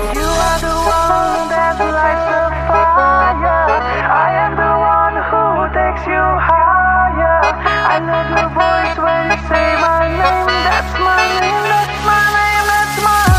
You are the one that lights the fire. I am the one who takes you higher. I love your voice when you say my name. That's my name, that's my name, that's my name.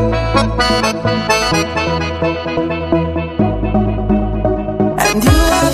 And you are